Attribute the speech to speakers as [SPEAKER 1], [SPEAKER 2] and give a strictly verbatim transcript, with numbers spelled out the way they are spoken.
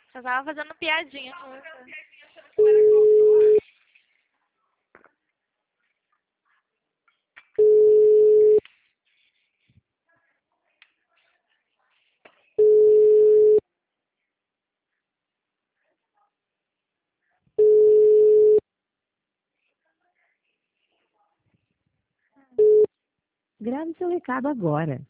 [SPEAKER 1] Eu tava fazendo piadinha com você.
[SPEAKER 2] Grave seu recado agora.